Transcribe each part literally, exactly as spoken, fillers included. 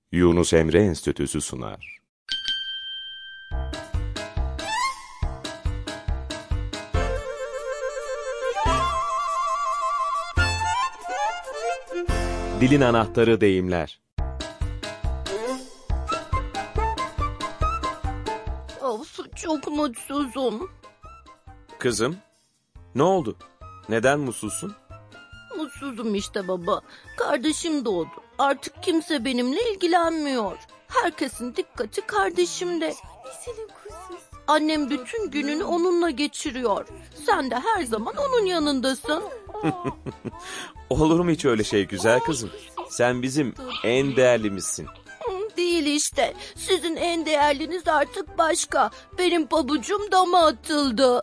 Yunus Emre Enstitüsü sunar. Dilin anahtarı deyimler. Of, çok mutsuzum. Kızım, ne oldu? Neden mutsuzsun? Mutsuzum işte baba. Kardeşim doğdu. Artık kimse benimle ilgilenmiyor. Herkesin dikkati kardeşimde. Annem bütün gününü onunla geçiriyor. Sen de her zaman onun yanındasın. Olur mu hiç öyle şey güzel kızım? Sen bizim en değerlimizsin. Değil işte. Sizin en değerliniz artık başka. Benim pabucum dama atıldı.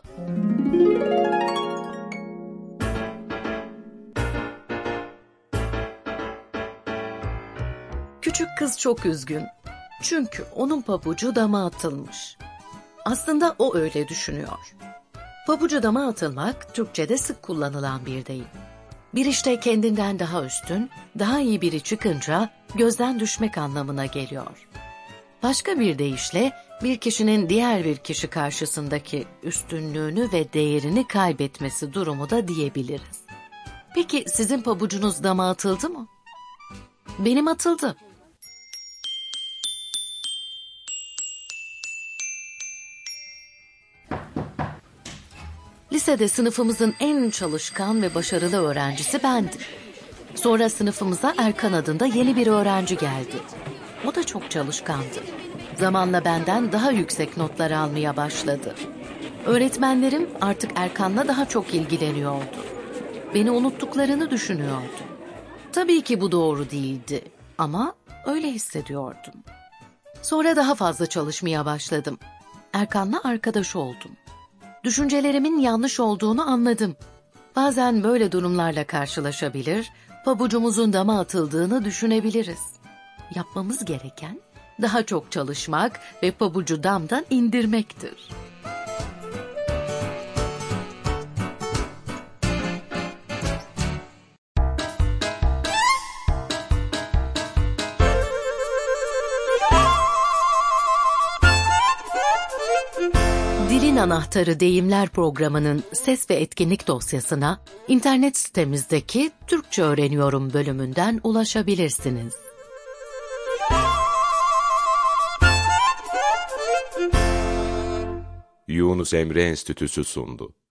Küçük kız çok üzgün. Çünkü onun pabucu dama atılmış. Aslında o öyle düşünüyor. Pabucu dama atılmak Türkçe'de sık kullanılan bir deyim. Bir işte kendinden daha üstün, daha iyi biri çıkınca gözden düşmek anlamına geliyor. Başka bir deyişle bir kişinin diğer bir kişi karşısındaki üstünlüğünü ve değerini kaybetmesi durumu da diyebiliriz. Peki sizin pabucunuz dama atıldı mı? Benim atıldı. Lisede sınıfımızın en çalışkan ve başarılı öğrencisi bendim. Sonra sınıfımıza Erkan adında yeni bir öğrenci geldi. O da çok çalışkandı. Zamanla benden daha yüksek notlar almaya başladı. Öğretmenlerim artık Erkan'la daha çok ilgileniyordu. Beni unuttuklarını düşünüyordu. Tabii ki bu doğru değildi ama öyle hissediyordum. Sonra daha fazla çalışmaya başladım. Erkan'la arkadaş oldum. Düşüncelerimin yanlış olduğunu anladım. Bazen böyle durumlarla karşılaşabilir, pabucumuzun dama atıldığını düşünebiliriz. Yapmamız gereken daha çok çalışmak ve pabucu damdan indirmektir. Dilin Anahtarı Deyimler programının ses ve etkinlik dosyasına internet sitemizdeki Türkçe Öğreniyorum bölümünden ulaşabilirsiniz. Yunus Emre Enstitüsü sundu.